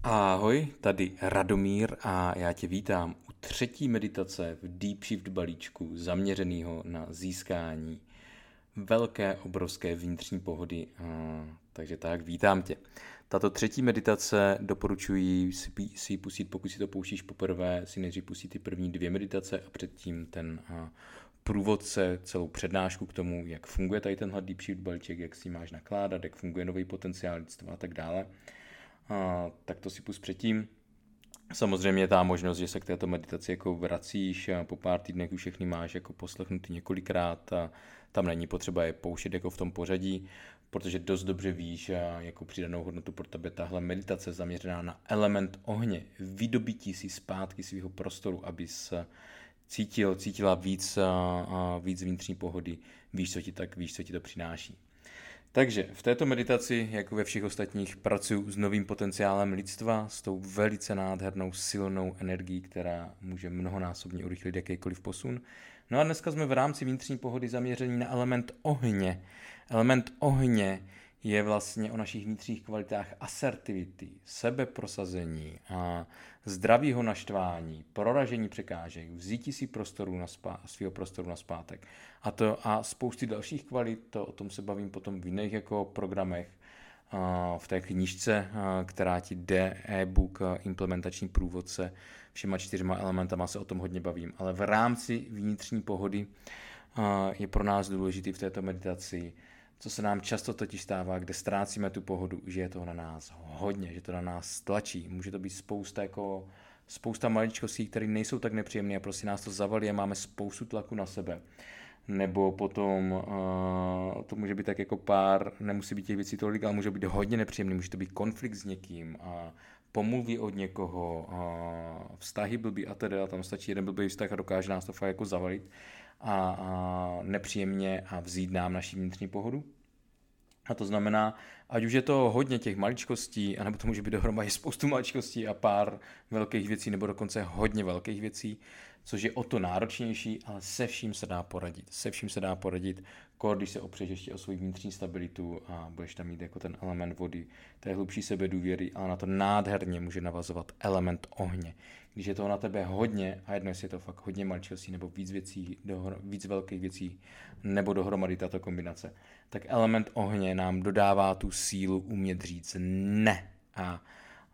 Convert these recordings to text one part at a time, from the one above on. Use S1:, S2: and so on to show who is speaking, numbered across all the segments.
S1: Ahoj, tady Radomír a já tě vítám u třetí meditace v Deep Shift balíčku zaměřeného na získání velké, obrovské vnitřní pohody. Takže tak, vítám tě. Tato třetí meditace doporučuji si ji pustit, pokud si to pouštíš poprvé, si nejdřív pustit ty první 2 meditace a předtím ten průvodce, celou přednášku k tomu, jak funguje tady tenhle Deep Shift balíček, jak si máš nakládat, jak funguje nový potenciál lidstva a tak dále. Tak to si pust předtím. Samozřejmě je ta možnost, že se k této meditaci jako vracíš a po pár týdnech už všechny máš jako poslechnutý několikrát a tam není potřeba je pouštět jako v tom pořadí, protože dost dobře víš, jako přidanou hodnotu pro tebe tahle meditace zaměřená na element ohně, vydobití si zpátky svého prostoru, abys cítila víc vnitřní pohody, víš, co ti to přináší. Takže v této meditaci, jako ve všech ostatních, pracuji s novým potenciálem lidstva, s tou velice nádhernou, silnou energií, která může mnohonásobně urychlit jakýkoliv posun. No a dneska jsme v rámci vnitřní pohody zaměření na element ohně. Element ohně je vlastně o našich vnitřních kvalitách asertivity, sebeprosazení a zdravého naštvání, proražení překážek, vzítí si svého prostoru nazpátek. A spousty dalších kvalit, o tom se bavím potom v jiných jako programech, v té knížce, která ti jde, e-book, implementační průvodce, všema 4 elementama se o tom hodně bavím. Ale v rámci vnitřní pohody je pro nás důležitý v této meditaci, co se nám často totiž stává, kde ztrácíme tu pohodu, že je toho na nás hodně, že to na nás tlačí. Může to být spousta maličkostí, které nejsou tak nepříjemné a prostě nás to zavalí a máme spoustu tlaku na sebe. Nebo potom to může být tak jako nemusí být těch věcí tolik, ale může být hodně nepříjemný, může to být konflikt s někým, pomluvy od někoho, vztahy blbý a teda, tam stačí jeden blbý vztah a dokáže nás to fakt jako zavalit a nepříjemně a vzít nám naši vnitřní pohodu. A to znamená, ať už je to hodně těch maličkostí, anebo to může být dohromady spoustu maličkostí a pár velkých věcí, nebo dokonce hodně velkých věcí, což je o to náročnější, ale se vším se dá poradit. Se vším se dá poradit, když se opřeš ještě o svou vnitřní stabilitu a budeš tam mít jako ten element vody, té hlubší sebedůvěry, ale na to nádherně může navazovat element ohně. Když je toho na tebe hodně, a jedno jestli je to fakt hodně maličkostí, nebo víc velkých věcí, nebo dohromady tato kombinace, tak element ohně nám dodává tu sílu umět říct ne a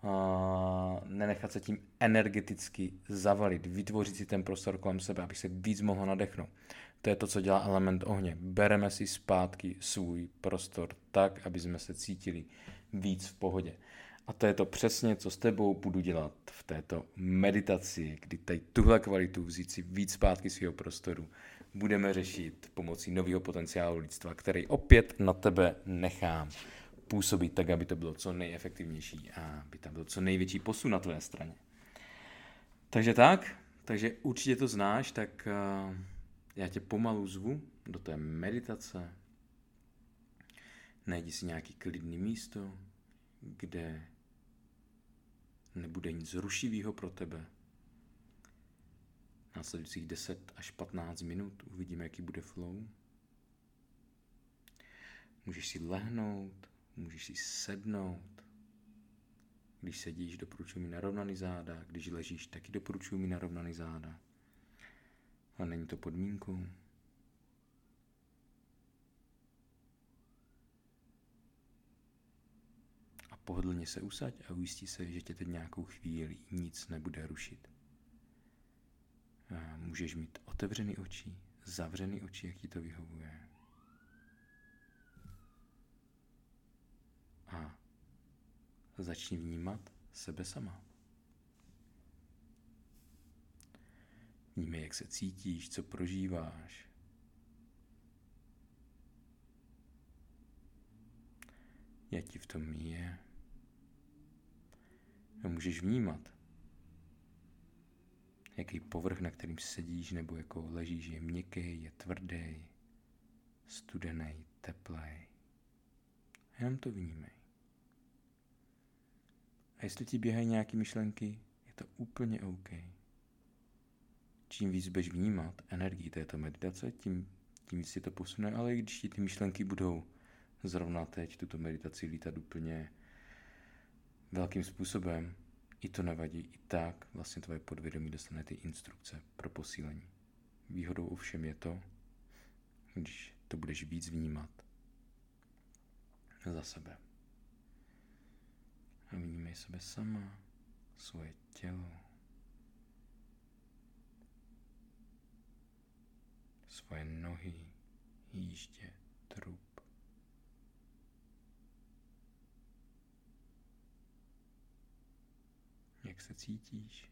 S1: nenechat se tím energeticky zavalit, vytvořit si ten prostor kolem sebe, aby se víc mohlo nadechnout. To je to, co dělá element ohně. Bereme si zpátky svůj prostor tak, aby jsme se cítili víc v pohodě. A to je to přesně, co s tebou budu dělat v této meditaci, kdy tady tuhle kvalitu vzít si víc zpátky svého prostoru budeme řešit pomocí nového potenciálu lidstva, který opět na tebe nechám působit tak, aby to bylo co nejefektivnější a aby tam byl co největší posun na tvé straně. Takže určitě to znáš, tak já tě pomalu zvu do té meditace. Najdi si nějaký klidný místo, kde nebude nic rušivého pro tebe. Následujících 10 až 15 minut uvidíme, jaký bude flow. Můžeš si lehnout, můžeš si sednout. Když sedíš, doporučuji mi narovnaný záda. Když ležíš, taky doporučuji mi narovnaný záda. Ale není to podmínkou. A pohodlně se usaď a ujistí se, že tě teď nějakou chvíli nic nebude rušit. A můžeš mít otevřený oči, zavřený oči, jak ti to vyhovuje. A začni vnímat sebe sama. Vnímej, jak se cítíš, co prožíváš. Jak ti v tom je. A můžeš vnímat, jaký povrch, na kterým sedíš nebo jako ležíš, je měkký, je tvrdý, studený, teplej. Jenom to vnímej. A jestli ti běhají nějaké myšlenky, je to úplně OK. Čím víc budeš vnímat energii této meditace, tím víc si to posune, ale i když ti ty myšlenky budou zrovna teď tuto meditaci lítat úplně velkým způsobem, i to nevadí, i tak vlastně tvoje podvědomí dostane ty instrukce pro posílení. Výhodou ovšem je to, když to budeš víc vnímat za sebe. A vnímej sebe sama, svoje tělo, svoje nohy, jíždě, trup. Jak se cítíš?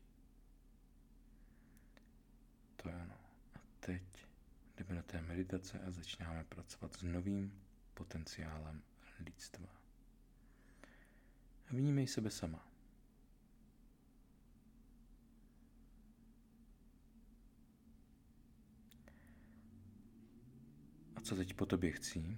S1: To je ono. A teď jdeme do té meditace a začínáme pracovat s novým potenciálem lidstva. A vnímej sebe sama. A co teď po tobě chci?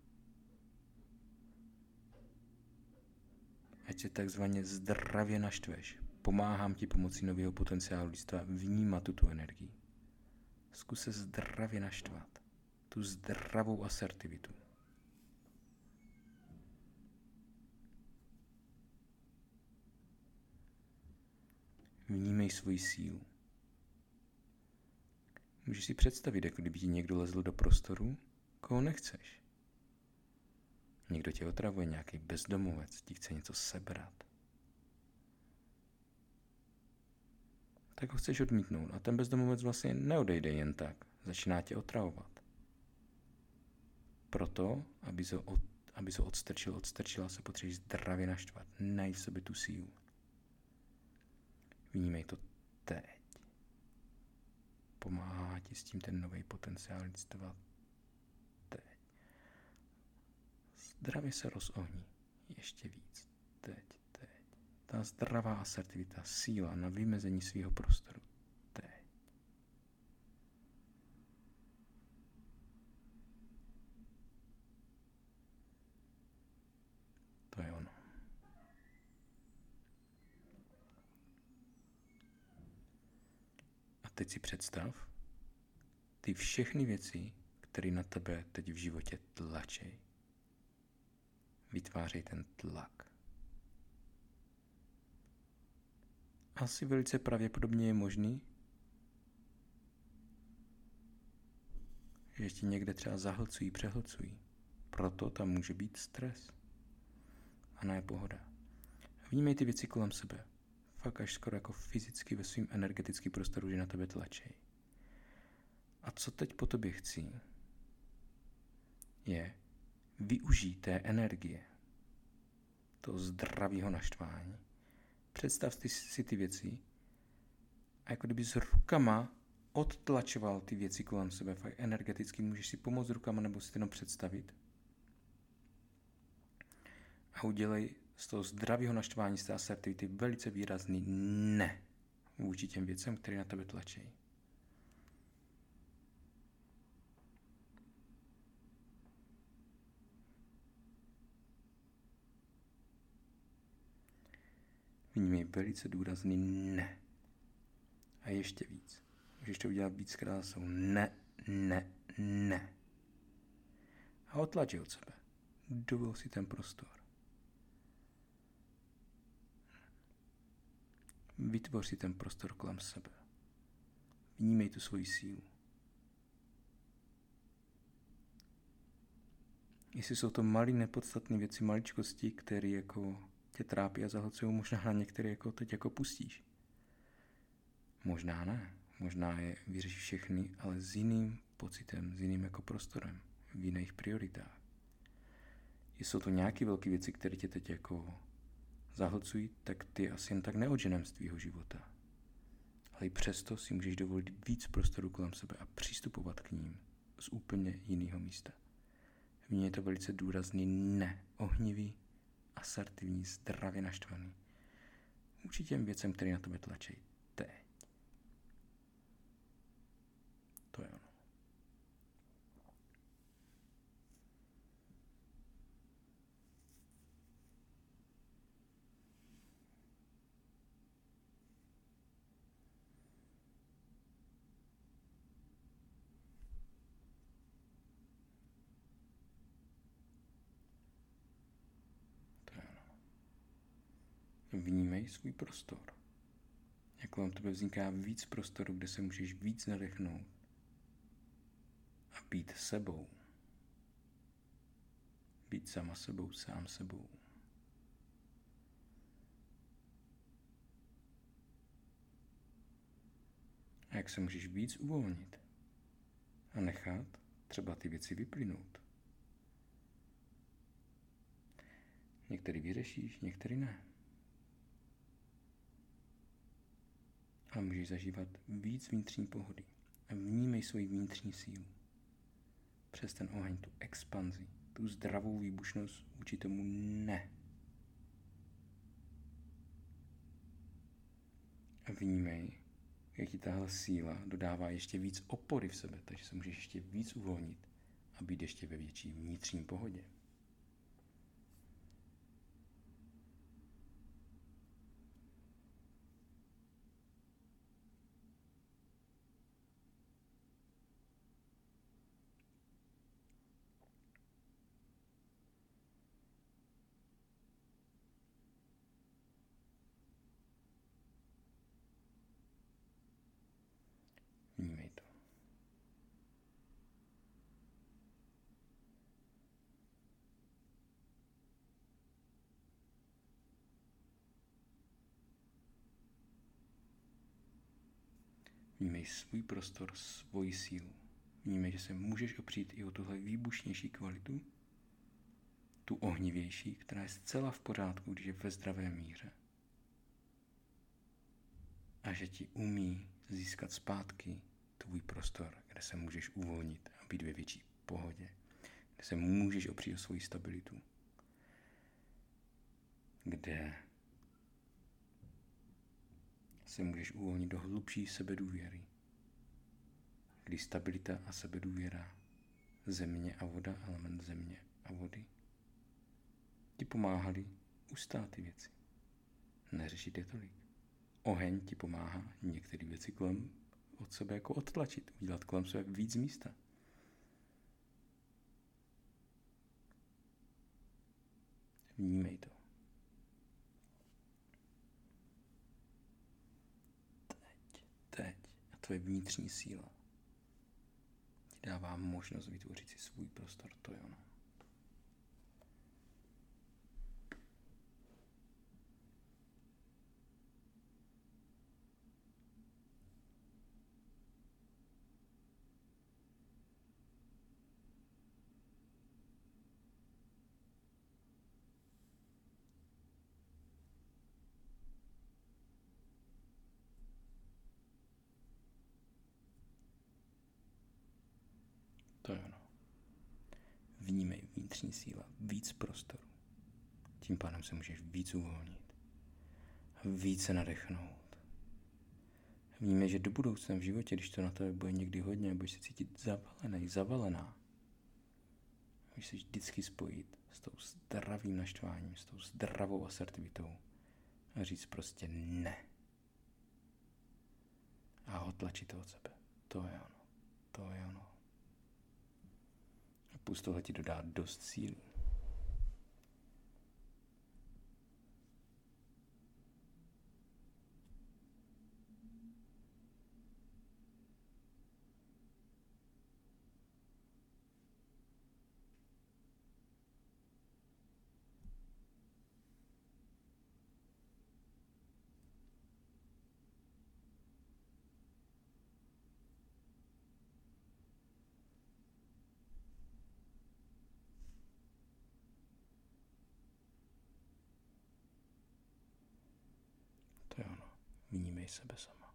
S1: Ať se takzvaně zdravě naštveš. Pomáhám ti pomocí nového potenciálu lidstva vnímat tu energii. Zkus se zdravě naštvat. Tu zdravou asertivitu. Vnímej svoji sílu. Můžeš si představit, jako kdyby ti někdo lezl do prostoru, koho nechceš. Někdo tě otravuje, nějaký bezdomovec, ti chce něco sebrat. Tak ho chceš odmítnout a ten bezdomovec vlastně neodejde jen tak, začíná tě otravovat. Proto, aby se odstrčila, se potřebuješ zdravě naštvat, najít v sobě tu sílu. Vnímej to teď. Pomáhá ti s tím ten nový potenciál lidstva teď. Zdravě se rozohní. Ještě víc. Teď. Ta zdravá asertivita, síla na vymezení svého prostoru. Teď. To je ono. A teď si představ ty všechny věci, které na tebe teď v životě tlačí. Vytvářejí ten tlak. Asi velice pravděpodobně je možný, že ti někde třeba zahlcují, přehlcují. Proto tam může být stres. A ne pohoda. Vnímej ty věci kolem sebe. Fakt až skoro jako fyzicky ve svým energetickém prostoru, že na tebe tlačí. A co teď po tobě chci, je využít té energie, toho zdravého naštvání. Představ si ty věci a jako kdyby s rukama odtlačoval ty věci kolem sebe. Fakt energeticky můžeš si pomoct rukama nebo si to jenom představit. A udělej z toho zdravého naštvání, z té asertivity velice výrazný ne vůči těm věcem, které na tebe tlačí. Vnímej velice důrazný ne. A ještě víc. Můžeš to udělat víckrát, jsou ne. A otlač od sebe. Dovol si ten prostor. Vytvoř si ten prostor kolem sebe. Vnímej tu svoji sílu. Jestli jsou to malé nepodstatné věci, maličkosti, které jako tě trápí a zahlcují, možná na některé jako teď jako pustíš. Možná ne. Možná je vyřešíš všechny, ale s jiným pocitem, s jiným jako prostorem, v jiných prioritách. Jestli jsou to nějaké velké věci, které tě teď jako zahlcují, tak ty asi jen tak neodženem z tvýho života. Ale i přesto si můžeš dovolit víc prostoru kolem sebe a přistupovat k ním z úplně jiného místa. V mně je to velice důrazný ne, ohnivý, asertivní, zdravě naštvaný. Vůči těm věcem, které na tebe tlačí teď. To je ono. Vnímej svůj prostor. Jak kolem tebe vzniká víc prostoru, kde se můžeš víc nadechnout a být sebou. Být sama sebou, sám sebou. A jak se můžeš víc uvolnit a nechat třeba ty věci vyplynout. Některý vyřešíš, některý ne. Ale můžeš zažívat víc vnitřní pohody a vnímej svoji vnitřní sílu. Přes ten oheň, tu expanzi, tu zdravou výbušnost vůči tomu ne. A vnímej, jak ti tahle síla dodává ještě víc opory v sebe, takže se můžeš ještě víc uvolnit a být ještě ve větší vnitřní pohodě. Vnímej to. Vnímej svůj prostor, svoji sílu. Vnímej, že se můžeš opřít i o tuhle výbušnější kvalitu, tu ohnivější, která je zcela v pořádku, když je ve zdravé míře. A že ti umí získat zpátky tvůj prostor, kde se můžeš uvolnit a být ve větší pohodě, kde se můžeš opřít o svoji stabilitu, kde se můžeš uvolnit do hlubší sebedůvěry, kdy stabilita a sebedůvěra, země a voda, element země a vody, ti pomáhali ustát ty věci, neřešit je tolik. Oheň ti pomáhá některé věci kolem od sebe jako odtlačit, udělat kolem sebe víc místa. Vnímej to. Teď a tvoje vnitřní síla ti dává možnost vytvořit si svůj prostor, to je ono. To je ono. Vnímej vnitřní síla, víc prostoru. Tím pádem se můžeš víc uvolnit. Více nadechnout. Vnímej, že do budoucna v životě, když to na tebe bude někdy hodně, budeš se cítit zavalená. Můžeš se vždycky spojit s tou zdravým naštváním, s tou zdravou asertivitou a říct prostě ne. A odtlačit to od sebe. To je ono. To je ono. A plus tohle ti dodá dost síly. To je ono. Vnímej sebe sama.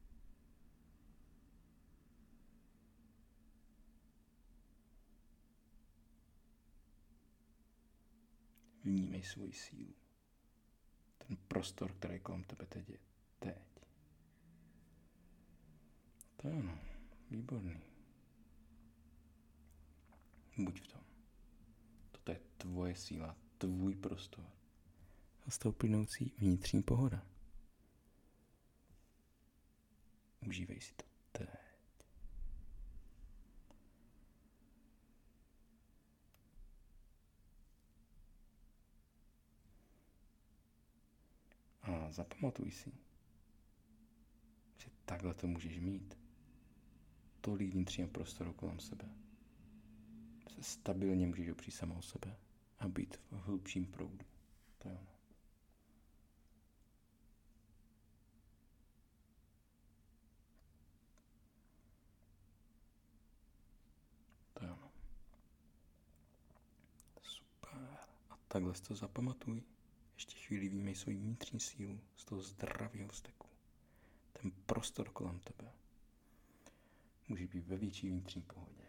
S1: Vnímej svoji sílu. Ten prostor, který kolem tebe teď je. Teď. To je ono. Výborný. Buď v tom. Toto je tvoje síla, tvůj prostor. A z toho plynoucí vnitřní pohoda. Užívej si to teď. A zapamatuj si, že takhle to můžeš mít. Tolik vnitřního prostoru kolem sebe. Se stabilně můžeš opřít sama o sebe a být v hlubším proudu. To je ono. To je ono. Super. A takhle si to zapamatuj. Ještě chvíli výjmej svoji vnitřní sílu z toho zdravého vzteku. Ten prostor kolem tebe. Může být ve větší vnitřní pohodě.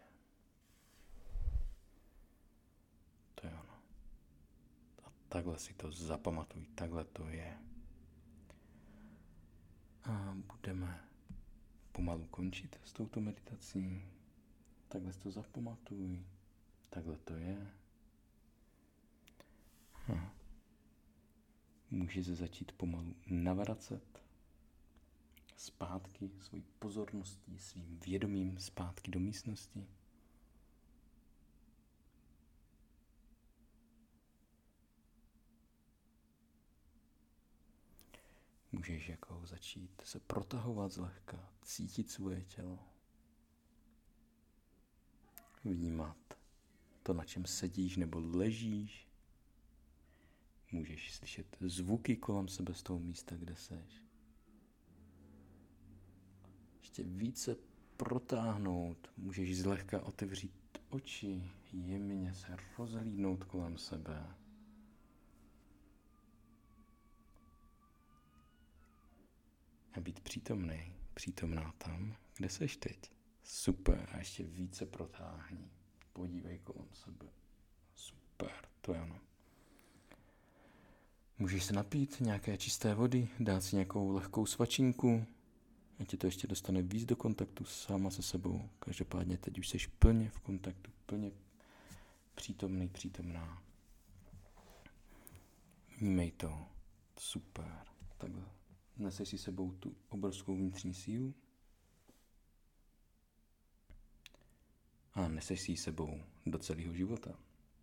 S1: To je ono. A takhle si to zapamatuj. Takhle to je. A budeme pomalu končit s touto meditací. Takhle si to zapamatuj. Takhle to je. Může se začít pomalu navracet zpátky svojí pozorností, svým vědomím zpátky do místnosti. Můžeš jako začít se protahovat zlehka, cítit svoje tělo. Vnímat to, na čem sedíš nebo ležíš. Můžeš slyšet zvuky kolem sebe z toho místa, kde seš. Ještě více protáhnout. Můžeš zlehka otevřít oči, jemně se rozhlídnout kolem sebe. A být přítomný, přítomná tam, kde seš teď. Super, a ještě více protáhni. Podívej kolem sebe. Super, to je ono. Můžeš se napít nějaké čisté vody, dát si nějakou lehkou svačinku, a tě to ještě dostane víc do kontaktu sama se sebou. Každopádně teď už seš plně v kontaktu, plně přítomný, přítomná. Vnímej to. Super. Takhle. Neseš si sebou tu obrovskou vnitřní sílu a neseš si ji sebou do celého života.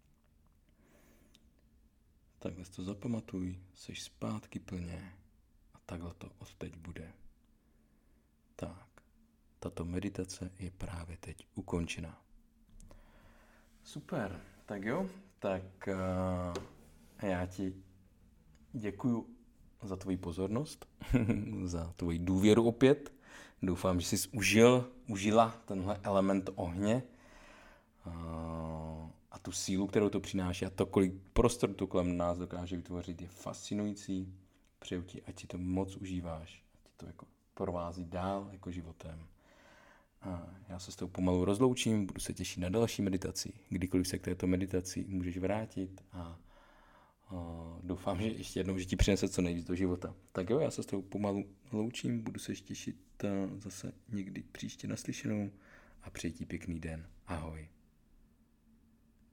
S1: Takhle si to zapamatuj, seš zpátky plně a takhle to od teď bude. Tak, tato meditace je právě teď ukončena. Super, tak jo, tak já ti děkuju za tvoji pozornost, za tvoji důvěru opět. Doufám, že jsi užila tenhle element ohně a tu sílu, kterou to přináší a to, kolik prostoru to kolem nás dokáže vytvořit, je fascinující. Přeju ti, ať si to moc užíváš, ať ti to jako provází dál jako životem. A já se s tou pomalu rozloučím, budu se těšit na další meditaci. Kdykoliv se k této meditaci můžeš vrátit a doufám, že ještě jednou, že ti přinese co nejvíc do života. Tak jo, já se s tou pomalu loučím, budu se těšit zase někdy příště naslyšenou a přeji ti pěkný den. Ahoj.